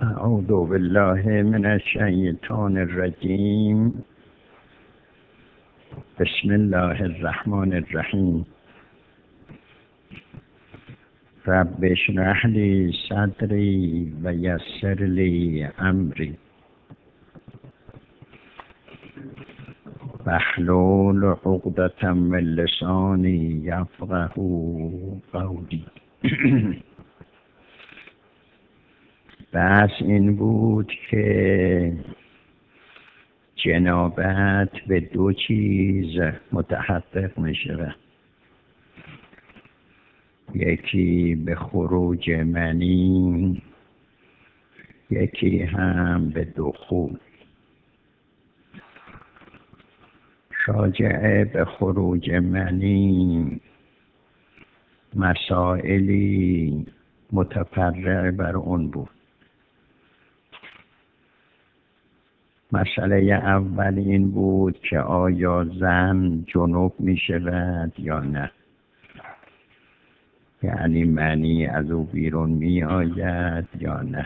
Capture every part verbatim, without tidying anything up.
اعوذ بالله من الشیطان الرجیم. بسم الله الرحمن الرحیم. رب اشرح لی صدری و یسر لی امری واحلل عقدة من لسانی یفقهوا قولی. بس این بود که جنابت به دو چیز متحقق می شود، یکی به خروج منی، یکی هم به دخول. راجع به خروج منی مسائلی متفرع بر اون بود. مسئله اول این بود که آیا زن جنوب می شود یا نه، یعنی منی از او بیرون می آید یا نه.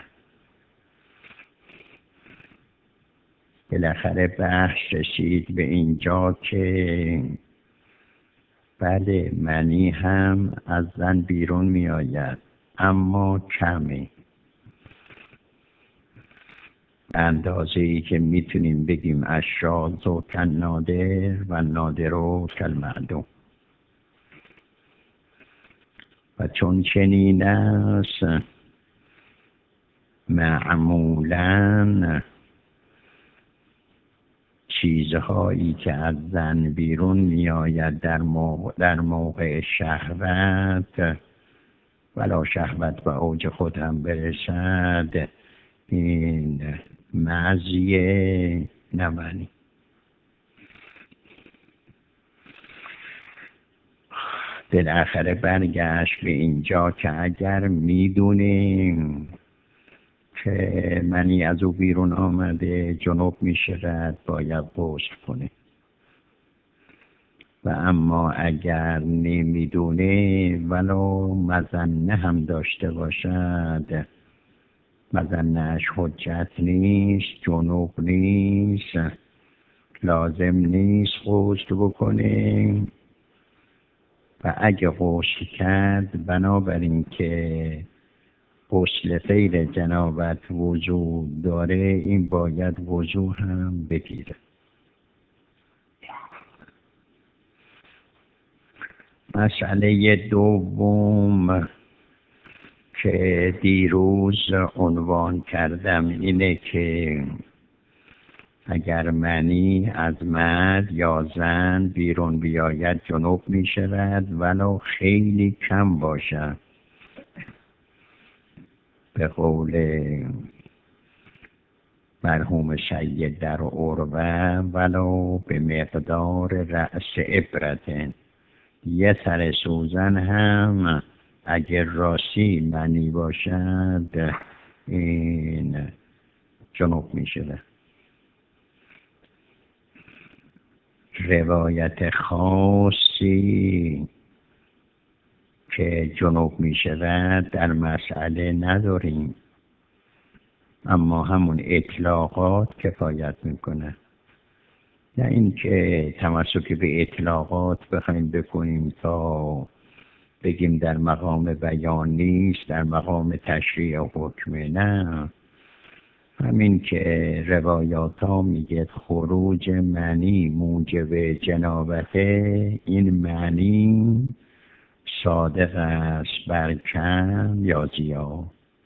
بالاخره بحث رسید به اینجا که بله، منی هم از زن بیرون می آید، اما کمی، اندازه ای که میتونیم بگیم الشاذ کالنادر و نادر کالمعدوم. و چون چنین است، معمولاً چیزهایی که از زن بیرون می آید در موقع, در موقع شهوت، ولا شهوت به اوج خود هم برسد، این مزیه نمانی. بالاخره برگشت به اینجا که اگر میدونیم که منی از او بیرون آمده، جنوب می شود، باید غسل کنه. و اما اگر نمیدونه ولو مظنه هم داشته باشد، مظنه‌اش حجت نیست، جنوب نیست، لازم نیست غسل بکنه. و اگه غسل کرد، بنابراین که غسل غیر جنابت وضو داره، این باید وضو هم بگیره. مسئله دوم که دیروز عنوان کردم اینه که اگر منی از مرد یا زن بیرون بیاید، جنوب می شود ولو خیلی کم باشد. به قول مرحوم سید در عروه، ولو به مقدار رأس عبرتن، یه سر سوزن هم اگر راستی منی باشد، این جنوب می شود. روایت خاصی که جنوب می شود در مسئله نداریم، اما همون اطلاقات کفایت میکنه. نه اینکه تمسک به اطلاقات بخوایم بکنیم تا بگیم در مقام بیان نیست، در مقام تشریع حکمه. نه، همین که روایات ها میگه خروج منی موجب جنابته، این معنی صادق است بر کم یا زیاد.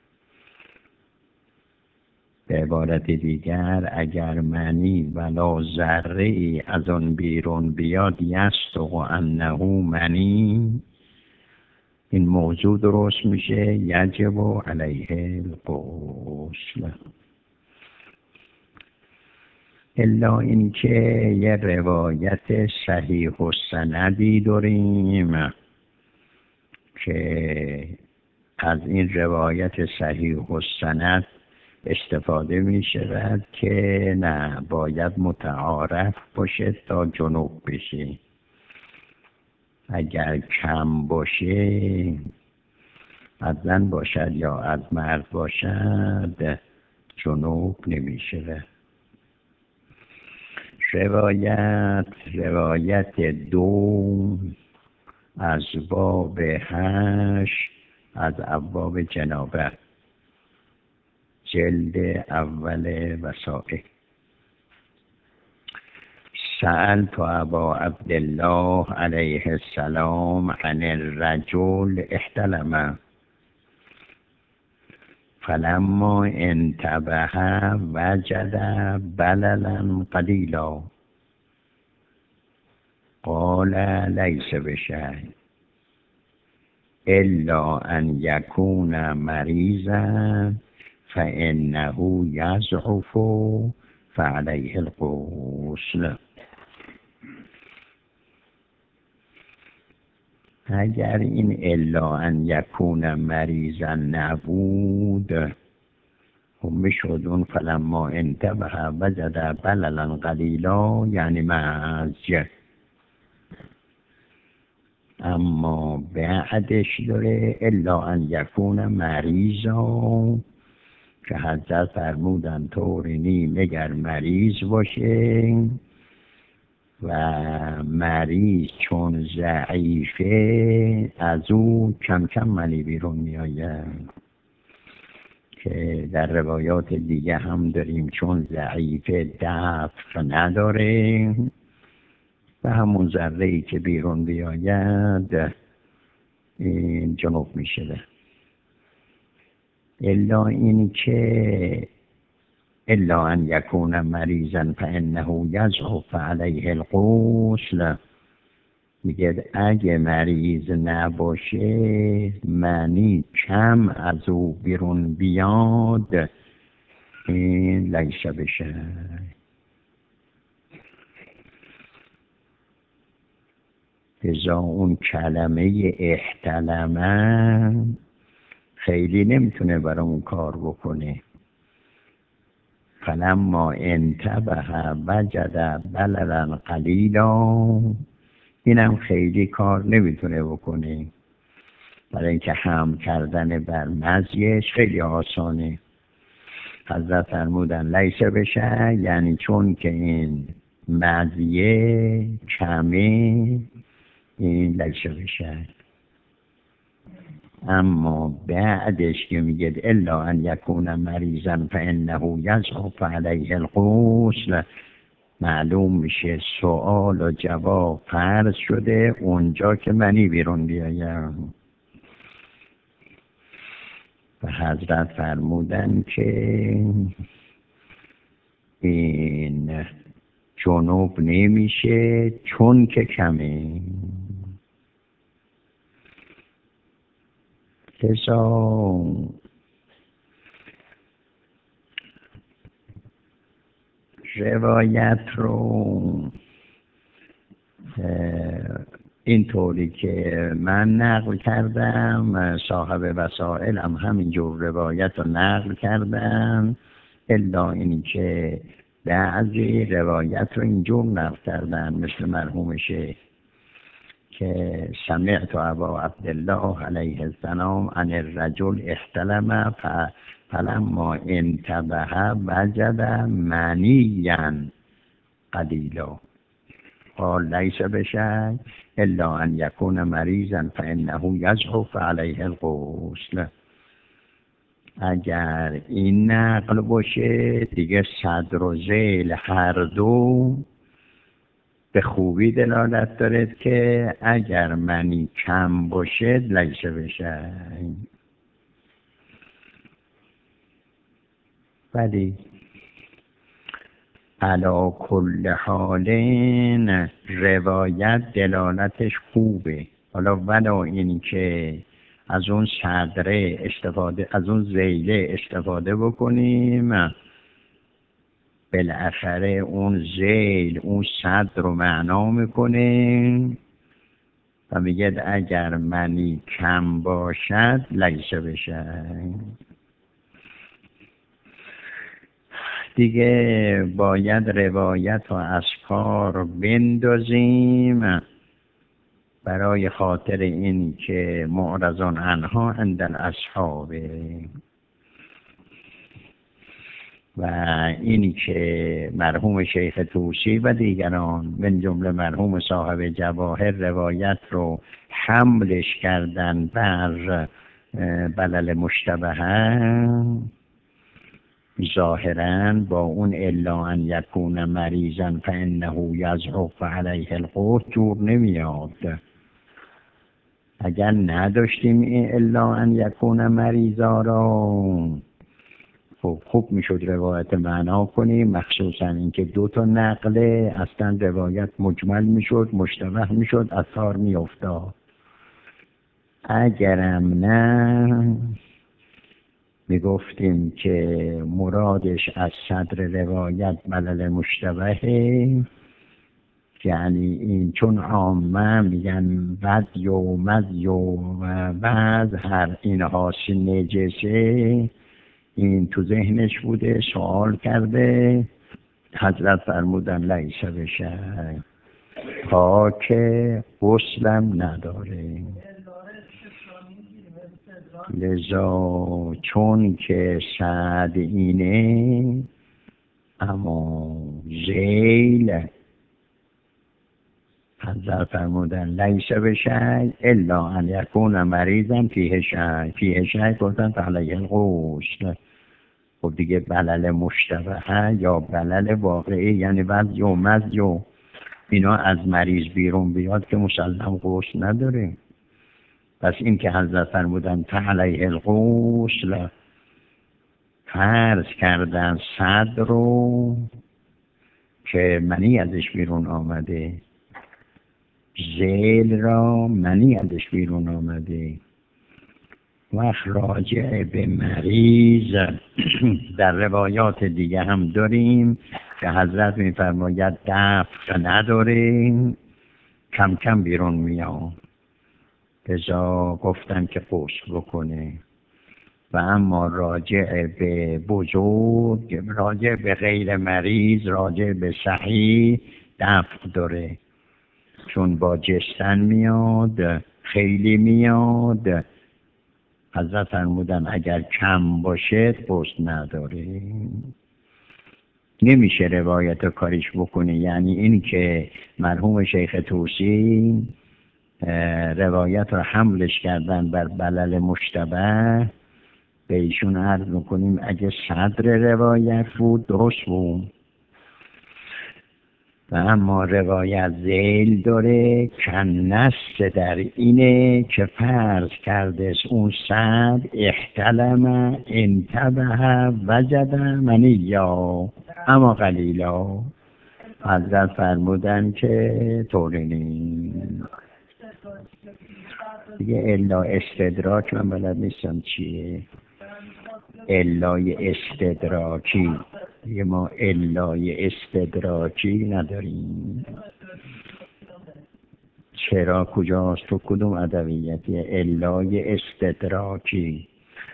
به عبارت دیگر، اگر منی ولا ذره ای از اون بیرون بیاد، یصدق انه منی، این موضوع درست میشه یجب علیه الغسل. الا اینکه یه روایت صحیح السندی داریم که از این روایت صحیح السند استفاده می شود که نه، باید متعارف باشه تا جنوب بشه. اگر کم باشه، از زن باشد یا از مرد باشد، جنوب نمیشه. روایت روایت دو از باب هشت از ابواب جنابت، جلد اول وسائل. سألت ابا عبدالله علیه السلام عن الرجل احتلم فلما انتبه وجد بللا قلیلا قال لیس بشیء الا ان یکون مریضا فانه یضعف فعلیه الغسل. اگر این الا ان یکون مریضا نبود هم میشد اون فلما انتبه وجد بللا قلیلا یعنی مزج، اما بعدش داره الا ان یکون مریضا که حضرت فرمودن طوری نی مگر مریض باشه و مریض چون ضعیفه از او کم کم منی بیرون میآید، که در روایات دیگه هم داریم چون ضعیفه دفع نداره و همون ذره‌ای که بیرون بیاید این جنوب میشه. الا این که الا ان یکون مریضا فانه یضعف علیه الغسل، میگه اگه مریض نباشه معنی کم از او بیرون بیاد این لیس بشیء. لذا اون کلمه احتلمه خیلی نمیتونه برامون کار بکنه. فلما انتبه وجد بللا قلیلا اینم خیلی کار نمیتونه بکنه، برای اینکه حمل کردن بر مزیش خیلی آسانه. حضرت فرمودن لیس بشیء یعنی چون که این مزیه کمه این لیس بشیء. اما بعدش که میگه الا ان یکون مریضا فانه یضعف علیه الغسل، معلوم میشه سوال و جواب فرض شده اونجا که منی بیرون بیایم. و حضرت فرمودن که این جنوب نمیشه چون که کمه. لذا روایت رو اینطوری که من نقل کردم، صاحب وسائل هم همینجور روایت رو نقل کردن، الا این که بعضی روایت رو اینجور نقل کردن مثل مرحوم شیخ که سمعت ابا عبدالله علیه السلام عن الرجل احتلم فلما انتبه وجد منیا قلیلا قال لیس بشیء الا ان یکون مریضا فانه یضعف علیه الغسل. اگر این نقل باشه دیگه صدر و ذیل هر دو به خوبی دلالت دارد که اگر منی کم باشه لیس بشیء. ولی علا کل حال روایت دلالتش خوبه. حالا ولا این که از اون صدره استفاده از اون ذیله استفاده بکنیم، بالاخره اون ذیل اون صدر رو معنا میکنه و میگه اگر منی کم باشد لیس بشیء. دیگه باید روایت و اذکار بندازیم برای خاطر این که معرضون عنها عند الاصحاب. و اینی که مرحوم شیخ طوسی و دیگران من جمله مرحوم صاحب جواهر روایت رو حملش کردن بر بلل مشتبه، ظاهراً با اون الا ان یکون مریضا فانه یضعف علیه القوت جور نمیاد. اگر نداشتیم این الا ان یکون مریضا را، خب خوب میشد روایت معنا کنیم، مخصوصا اینکه دو تا نقله اصلا روایت مجمل میشد، مشتبه میشد، اثار میافتاد. اگرم نه میگفتیم که مرادش از صدر روایت بلل مشتبه، یعنی این چون عامه میگن بدی و مدی و بعد هر اینها نجسه، این تو ذهنش بوده، سوال کرده، حضرت فرمودن لیس بشه، پاک، غسلم نداره. لذا چون که سعد اینه، اما زیل حضرت فرمودن لیس بشه الا ان یکون مریضا فیه شی، فیه شی گفتن فعلیه الغسل. خب دیگه بلل مشتبه یا بلل واقعی یعنی وضع و مزی و اینا از مریض بیرون بیاد که مسلم غسل نداره. پس این که حضرت فرمودن فعلیه الغسل، فرض کردن صدر رو که منی ازش بیرون آمده، ذیل را منی ازش بیرون آمده. وقت راجع به مریض در روایات دیگه هم داریم که حضرت میفرماید دفع نداره، کم کم بیرون میاد، لذا گفتن که غسل بکنه. و اما راجع به بزرگ، راجع به غیر مریض، راجع به صحیح دفع داره، چون با جستن میاد، خیلی میاد. حضرت فرمودن اگر کم باشه غسل نداره. نمیشه روایت کاریش بکنه. یعنی این که مرحوم شیخ طوسی روایت رو حملش کردن بر بلل مشتبه، به ایشون عرض میکنیم اگه صدر روایت بود درست بود، و اما روایت ذیل داره که نص در اینه که فرض کرده اون صدر احتلم انتبه وجد منیا اما قلیلا. حضرت فرمودن که طوری نیست دیگه. الا استدراک من بلد نیستم چیه، الای استدراکی دیگه، ما الای استدراکی نداریم. چرا کجاست؟ تو کدوم ادبیاتی الای استدراکی؟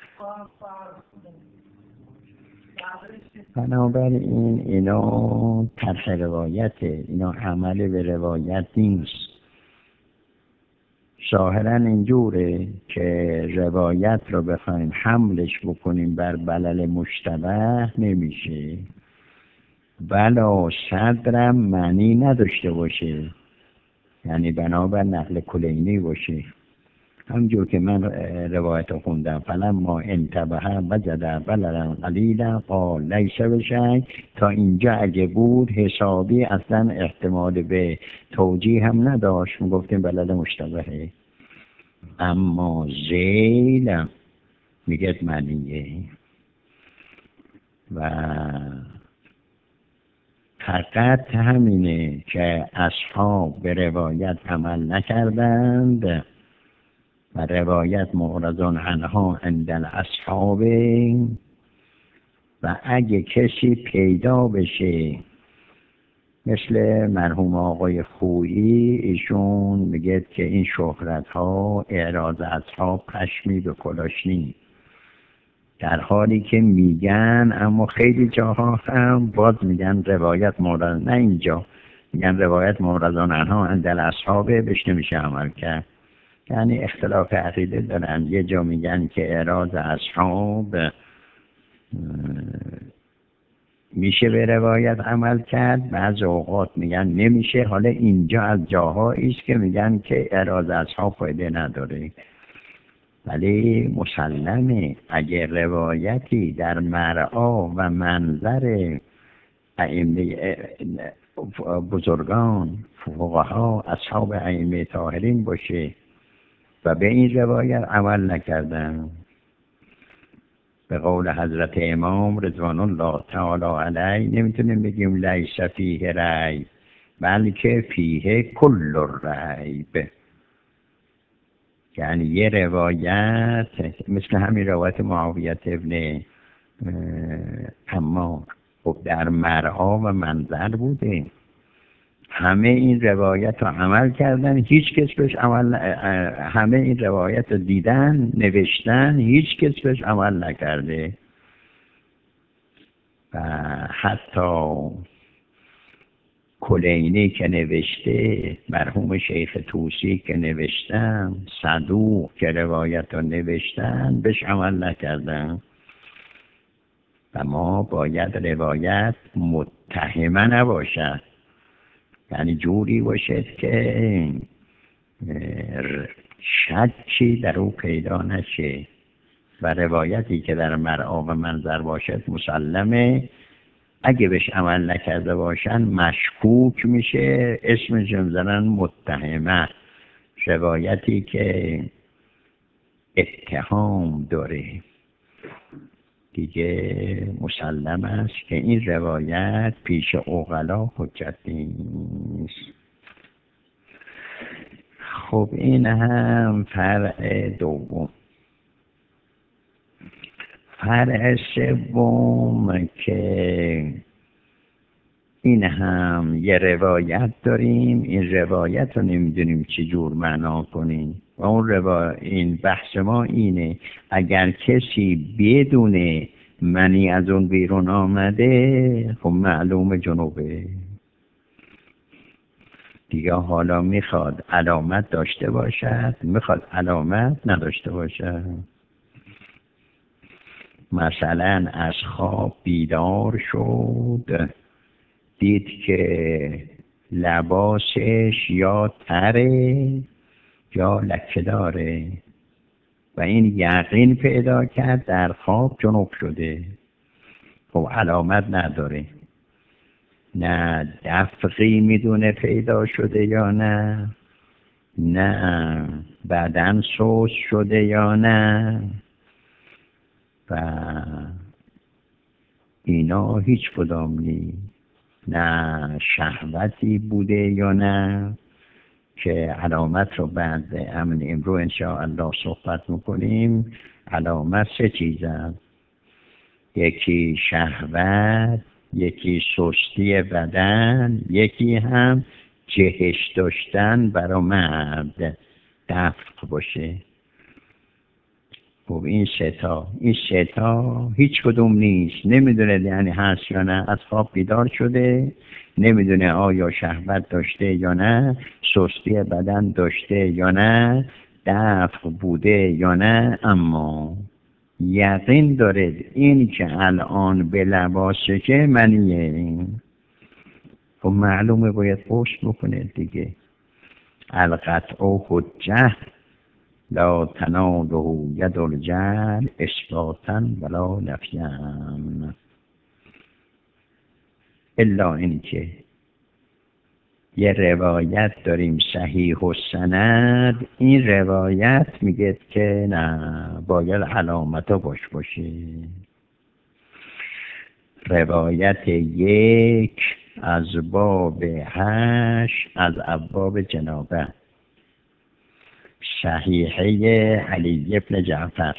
بنابراین اینا طرح روایته، اینا عمل به روایت نیست. ظاهرا اینجوره که روایت رو بخوایم حملش بکنیم بر بلل مشتبه نمیشه، بلا صدرم معنی نداشته باشه، یعنی بنابر نقل کلینی باشه. همجور که من روایت رو خوندم فلما انتبه وجد بللا قلیلا قال لیس بشی، تا اینجا اگه بود حسابی اصلا احتمال به توجیه هم نداشت، میگفتیم بلل مشتبهه. اما ذیل میگه معنیه و فقط همینه که اصحاب به روایت عمل نکردند و روایت معرضون عنها عند الاصحاب. و اگه کسی پیدا بشه مثل مرحوم آقای خویی، ایشون میگه که این شهرت ها اعراض اصحاب پشمی به کلاشنی، در حالی که میگن اما خیلی جاها هم باز میگن روایت مورد، نه اینجا میگن روایت موردان عنها عند الاصحاب، بهش نمیشه عمل کرد. یعنی اختلاف عقیده دارن، یه جا میگن که اعراض اصحاب میشه به روایت عمل کرد، بعض اوقات میگن نمیشه. حالا اینجا از جاهایی است که میگن که اراده اصحاب فایده نداره، ولی مسلمه اگر روایتی در مرعا و منظر ائمه بزرگان فقها اصحاب ائمه طاهرین باشه و به این روایت عمل نکردن، به قول حضرت امام رضوان الله تعالی علیه نمیتونیم بگیم لیس فیه ریب، بلکه فیه کل الریب. یعنی یه روایت مثل همین روایت معاویت ابن عمار خب در مرعا و منظر بوده، همه این روایت رو عمل کردن، هیچ کس بهش عمل همه این روایت رو دیدن نوشتن، هیچ کس بهش عمل نکرده. و حتی کلینی که نوشته، مرحوم شیخ طوسی که نوشتن، صدوق که روایت رو نوشتن بهش عمل نکردن. و ما باید روایت متهمه نباشد، یعنی جوری باشد که شکی در او پیدا نشه و روایتی که در مرعا و منظر باشد مسلمه اگه بهش عمل نکرده باشن مشکوک میشه، اسمش میذارن متهمه، روایتی که اتهام داره دیگه مسلم است که این روایت پیش عقلا حجت نیست. خب این هم فرع دوم. فرع سوم که این هم یه روایت داریم، این روایت رو نمیدونیم چی جور معنا کنیم و اون روایت، این بحث ما اینه اگر کسی بدونه منی از اون بیرون آمده خب معلوم جنوبه دیگه، حالا میخواد علامت داشته باشد میخواد علامت نداشته باشد. مثلا از خواب بیدار شد، دید که لباسش یا تره یا لکه داره و این یقین پیدا کرد در خواب جنوب شده، خب علامت نداره، نه دفقی میدونه پیدا شده یا نه، نه بدن سوس شده یا نه، و اینا هیچ کدام نیست، نه شهوتی بوده یا نه که علامت رو بعد همین امرو انشاءالله صحبت میکنیم. علامت سه چیز هست، یکی شهوت، یکی سستی بدن، یکی هم جهش داشتن برای مرد دفق باشه. خب این سه تا این سه تا هیچ کدوم نیست، نمیدونه یعنی هست یا نه، از خواب بیدار شده نمیدونه آیا شهوت داشته یا نه، سستی بدن داشته یا نه، دفع بوده یا نه، اما یقین داره این که الان به لباسه که منیه، خب معلومه باید پشت بکنه دیگه. القطع و حجه لا تناله ید الجهل اثباتا ولا نفیا، الا اینکه یه روایت داریم صحیح و سند، این روایت میگه که نه باید علامت ها باش باشه. روایت یک از باب هشت از ابواب جنابه، صحیحه علی ابن جعفر.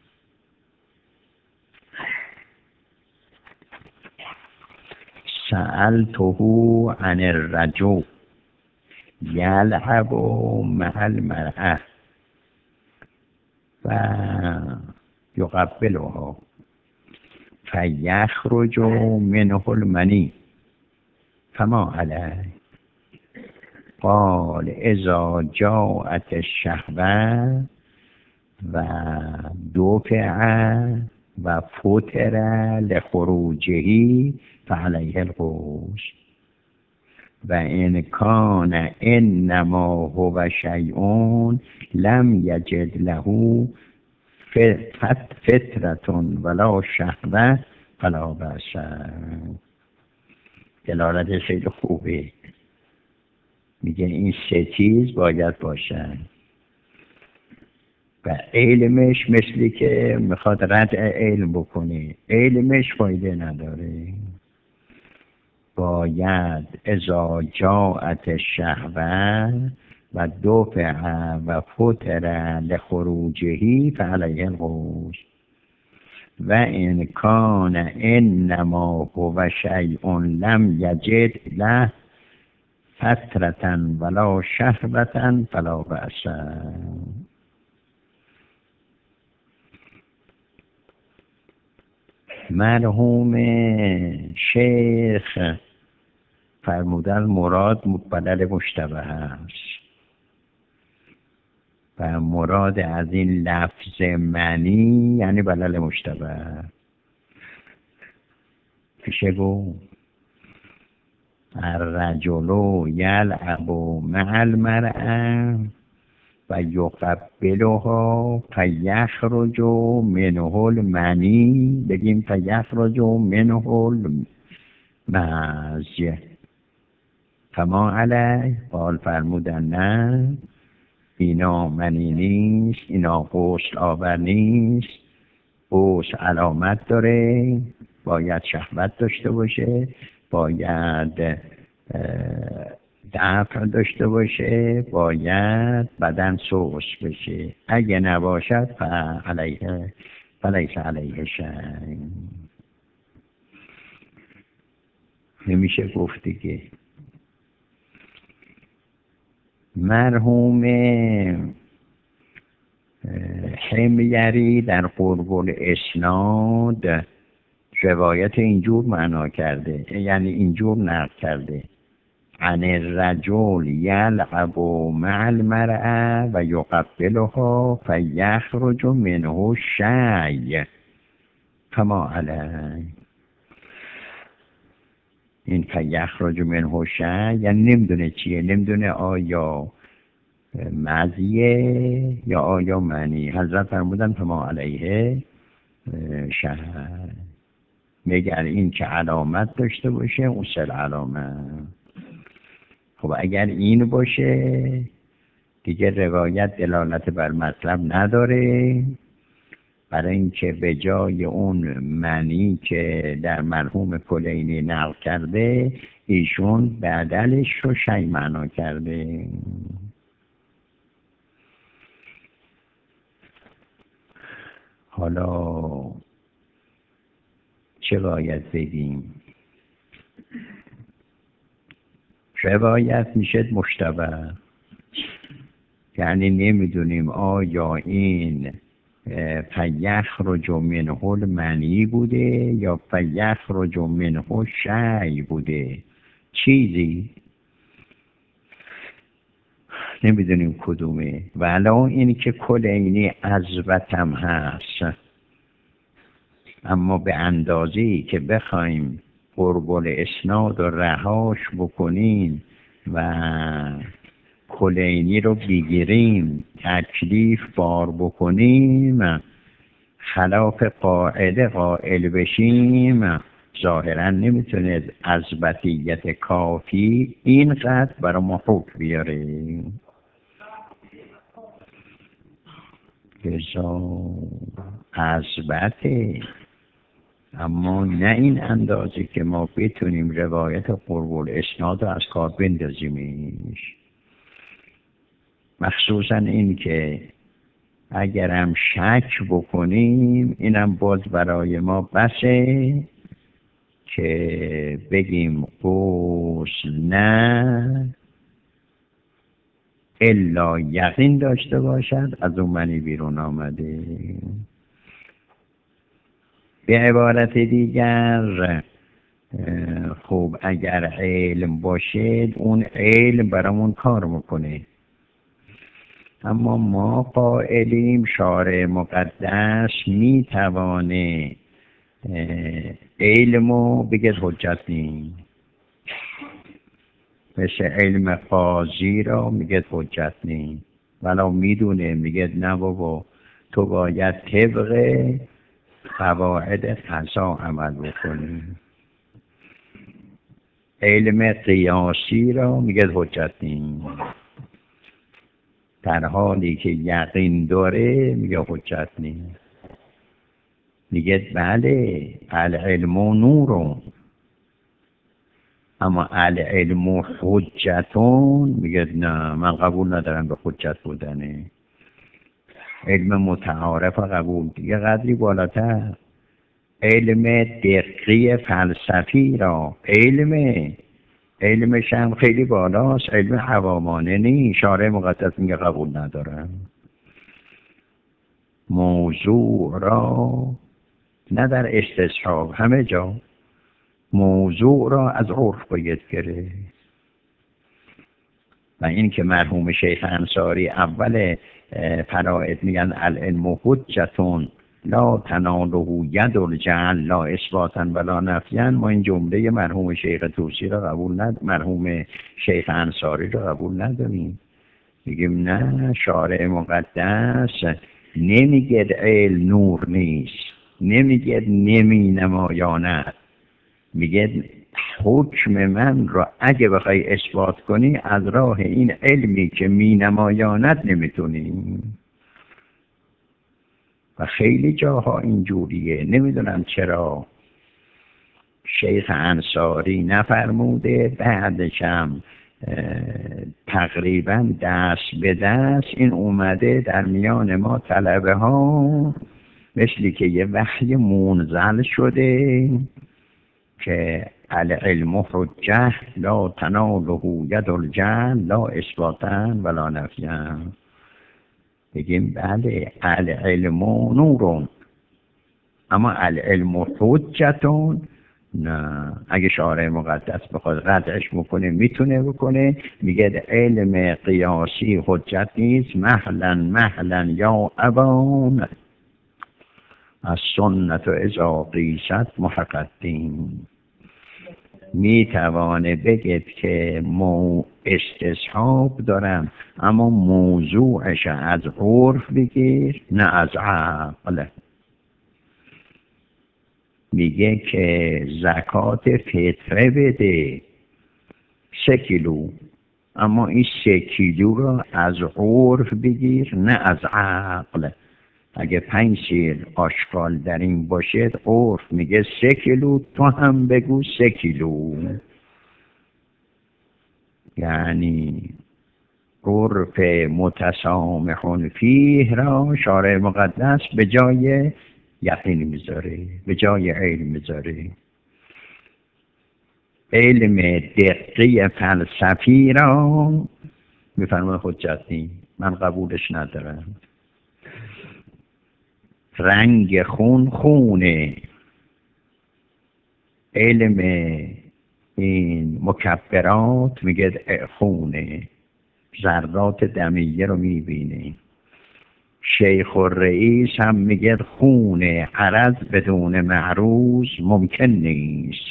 سألته عن الرجل یلعب مع المرأة و یقبلها فیخرج منه المنی فما علیه، قال اذا جاءت الشهوة و دفع و فتر لخروجهی فعلیه الغوش و ان کان انما هو شیء لم یجد له فت فترتون ولا شهوه فلا بأس. دلالت خیلی خوبه. میگه این سه چیز باید باشن و علمش مثلی که میخواد رد علم بکنه، علمش فایده نداره. باید اذا جاءت شهوه و دفع و فتر لخروجهی فعلیه الغوش و ان کان انما هو شیء لم یجد له فترة ولا شهوة فلا بأس. مرحوم شیخ فرمودن مراد بدل مشتبه است و مراد از این لفظ معنی یعنی بدل مشتبه. پیشه گو الرجل یلعب مع المرأة و یقبلها فیخرج منه المنی، بگیم فیخرج منه المزی فما علیه. قال فرمودن نه، اینا منی نیست، اینا غسل آور نیست. غسل علامت داره، باید شهوت داشته باشه، باید دفع داشته باشه، باید بدن سوس بشه. اگه نباشد فعلیه فلیس علیه شیء. نمیشه گفت دیگه. مرحوم حمیری در قرب الاسناد روایت اینجور معنا کرده، یعنی اینجور نقل کرده: عن الرجل یلعب مع المرأة و یقبلها فیخرج منه شیء فما علیه. این فیخرج منه شیء یعنی نمیدونه چیه، نمیدونه آیا مزیه یا آیا منی. حضرت فرمودن فما علیه شیء. مگر این که علامت داشته باشه، اون سل علامت. خب اگر این باشه دیگه روایت دلالت بر مطلب نداره، برای اینکه به جای اون معنی که در مرحوم کلینی نقل کرده، ایشون بدلش رو شیء معنا کرده. حالا چه باید بگیم؟ روایت میشه مشتبه، یعنی نمیدونیم آیا این فیخرج منه المنی بوده یا فیخرج منه شیء بوده، چیزی نمیدونیم کدومه. ولو این که کلینی عزبتم هست، اما به اندازه‌ای که بخوایم قربل اسناد و رهاش بکنیم و کلینی رو بگیریم تکلیف بار بکنیم، خلاف قاعده قائل بشیم، ظاهرا نمیتونه عزبتیت کافی اینقدر برای ما حکم بیاره. لذا عزبته، اما نه این اندازه که ما بتونیم روایت قرب الاسناد رو از کار بندازیمش. مخصوصا این که اگرم شک بکنیم، اینم باز برای ما بسه که بگیم غسل نه الا یقین داشته باشد از اون منی بیرون آمده. به عبارت دیگر خب اگر علم باشه، اون علم برامون کار میکنه. اما ما قائلیم شارع مقدس میتوانه علمو بگه حجت نیم، مثل علم قاضی را میگه حجت نیم، ولی میدونه میگه نه بابا تو باید طبق قواعد قضا عمل بکنی. علم قیاسی را میگه حجت نیم، در حالی که یقین داره میگه حجت نیم. میگه بله العلم نورون، اما العلم حجتون میگه نه من قبول ندارم به حجت بودنه. علم متعارف قبول دیگه قدری بالاتر. علم دقیق فلسفی را علم علمش هم خیلی بالاست، علم عوامانه نی. شارع مقدس میگه قبول ندارم. موضوع را نه در استصحاب، همه جا موضوع را از عرف باید گرفت. و این که مرحوم شیخ انصاری اول فرائض میگن العلم حجتون لا تناله ید الجهل لا اثباتا ولا نفیا، ما این جمله مرحوم شیخ طوسی را قبول ند مرحوم شیخ انصاری را قبول نداریم. میگیم نه، شارع مقدس نمیگه علم نور نیست، نمیگه نمی نمایاند، میگه حکم من را اگه بخوای اثبات کنی از راه این علمی که می نمایاند نمیتونی. و خیلی جاها اینجوریه، نمیدونم چرا شیخ انصاری نفرموده، بعدش هم تقریبا دست به دست این اومده در میان ما طلبه ها مثلی که یه وحی منزل شده که العلم حجه لا تناله ید الجهل لا اثباتا ولا نفیا. بگیم بله العلم نورون، اما العلم حجتون نه. اگه شارع مقدس بخواد ردعش بکنه میتونه بکنه. میگه علم قیاسی حجت نیست، مهلا مهلا یا ابان از سنت و اذا قیست محققین. میتوانه بگید که مو استصحاب دارم اما موضوعش از عرف بگیر نه از عقل. میگه که زکات فطره بده سه کیلو، اما این سه کیلو رو از عرف بگیر نه از عقل. اگه پنج سیر آشغال در این باشه عرف میگه سه کیلو، تو هم بگو سه کیلو. یعنی عرف متسامحون فیه را شارع مقدس به جای یقین میذاره، به جای علم میذاره. علم دقیق فلسفی را میفرماید حجت نیست، من قبولش ندارم. رنگ خون خونه، علم این مکبرات میگه خونه، ذرات دمیه رو میبینه. شیخ الرئیس هم میگه خونه، عرض بدون معروض ممکن نیست.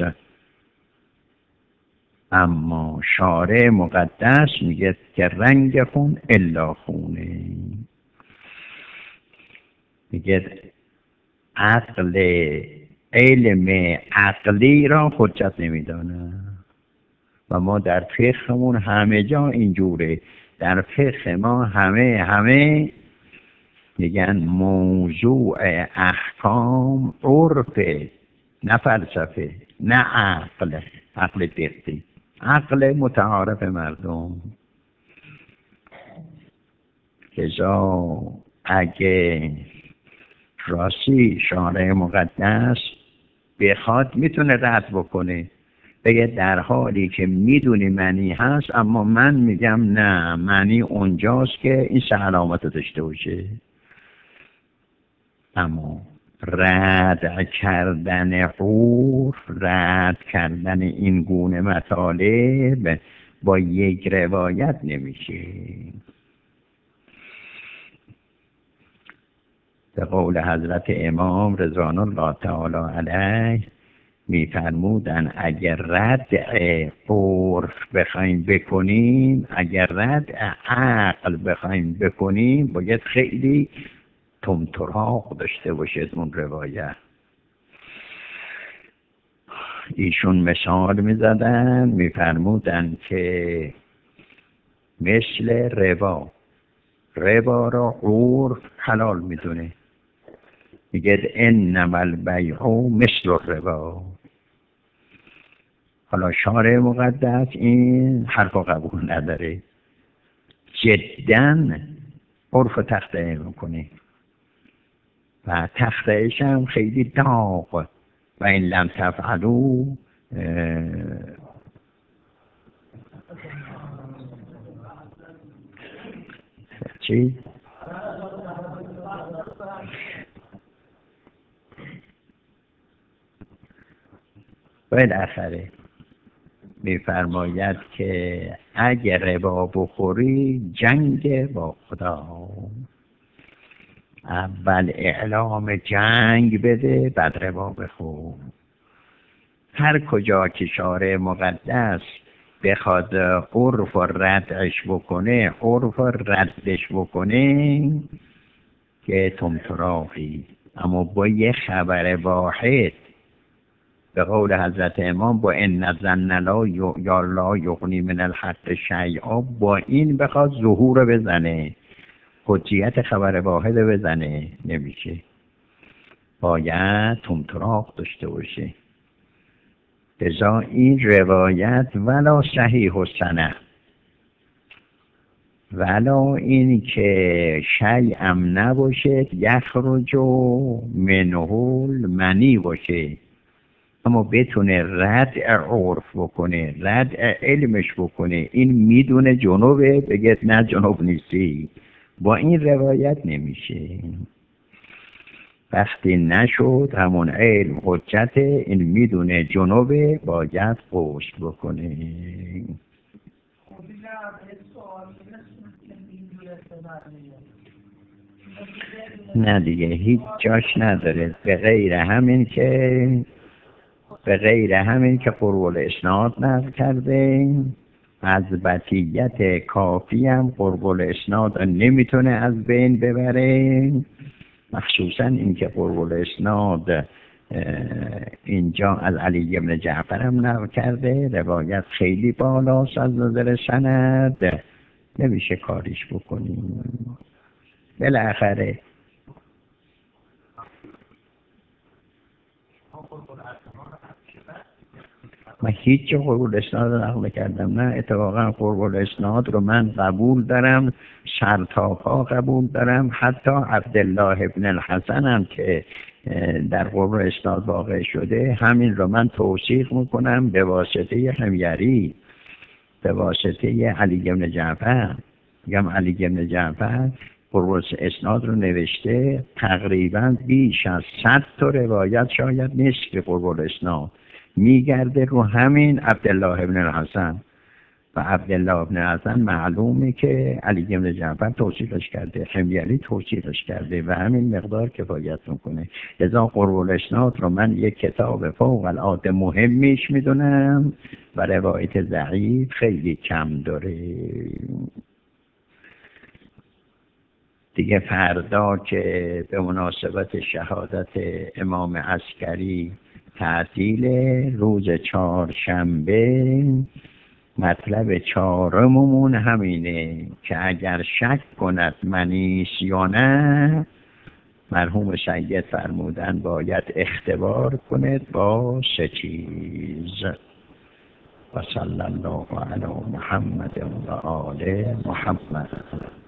اما شارع مقدس میگه که رنگ خون الا خونه. میگه عقل علم عقلی را حجت نمیدانه. و ما در فقهمون همه جا اینجوره، در فقه ما همه همه میگن موضوع احکام عرفه نه فلسفه نه عقل. عقل دقیق، عقل متعارف مردم. لذا اگه راستی شارع مقدس بخواد میتونه رد بکنه، بگه در حالی که میدونی معنی هست اما من میگم نه، معنی اونجاست که این سه علامت رو داشته باشه. اما رد کردن عرف، رد کردن این گونه مطالب با یک روایت نمیشه. به قول حضرت امام رضوان الله تعالی علیه میفرمودن اگر ردع عرف بخوایم بکنیم، اگر ردع عقل بخوایم بکنیم، باید خیلی تمطراق داشته باشد اون روایت. ایشون مثال میزدن، میفرمودن که مثل ربا، ربا را عرف حلال میدونه، میگه انما البیع مثل الربا. حالا شارع مقدس این حرف قبول نداره، جدا عرف تخته میکنه و تختهش هم خیلی داغ و این لم تفعلوا چی؟ بالاخره میفرماید که اگر ربا بخوری جنگ با خدا، اول اعلام جنگ بده بعد ربا بخور. هر کجا که شارع مقدس بخواد عرف و ردش بکنه، عرف و ردش بکنه که تمطراقی، اما با یه خبر واحد، به قول حضرت امام با ان الظن لا یا لا یغنی من الحق شیئا، با این بخواد ظهور بزنه، حجیت خبر واحد بزنه، نمیشه، باید تمطراق داشته باشه. لذا این روایت ولا صحیح و سند، ولا این که شیئم نباشه یخرج منه المنی باشه، اما بتونه ردع عرف بکنه، ردع علمش بکنه، این میدونه جنوبه، بگه نه جنوب نیستی، با این روایت نمیشه. وقتی نشد همون علم حجت، این میدونه جنوبه، باید غسل بکنه. نه دیگه هیچ جاش نداره، به غیر همین که به غیر همین که قرب الاسناد نقل کرده، از بطیت کافی هم قرب الاسناد نمیتونه از بین ببره، مخصوصا اینکه قرب الاسناد اینجا از علی بن جعفر هم نقل کرده، روایت خیلی بالاست از نظر سند، نمیشه کاریش بکنیم. بالاخره من هیچ جا قرب الاسناد رو نقل کردم، نه اتفاقا قرب الاسناد رو من قبول دارم، سرتاپا قبول دارم، حتی عبدالله ابن الحسن هم که در قرب الاسناد واقع شده، همین رو من توثیق میکنم به واسطه حمیری، به واسطه علی بن جعفر. میگم علی بن جعفر قرب الاسناد رو نوشته، تقریبا بیش از صد تا روایت شاید نیست که قرب الاسناد میگرده رو همین عبدالله ابن الحسن، و عبدالله ابن الحسن معلومه که علی بن جعفر توصیفش کرده، حمیری توصیفش کرده و همین مقدار کفایت میکنه. لذا قرب الاسناد رو من یک کتاب فوق العاده مهمیش میدونم و روایت ضعیف خیلی کم داره. دیگه فردا که به مناسبت شهادت امام عسکری تعطیل روز چهارشنبه، مطلب چهارممون همینه که اگر شک کند منیست یا نه، مرحوم سید فرمودن باید اختبار کند با سه چیز. و صلی الله علی محمد و آل محمد.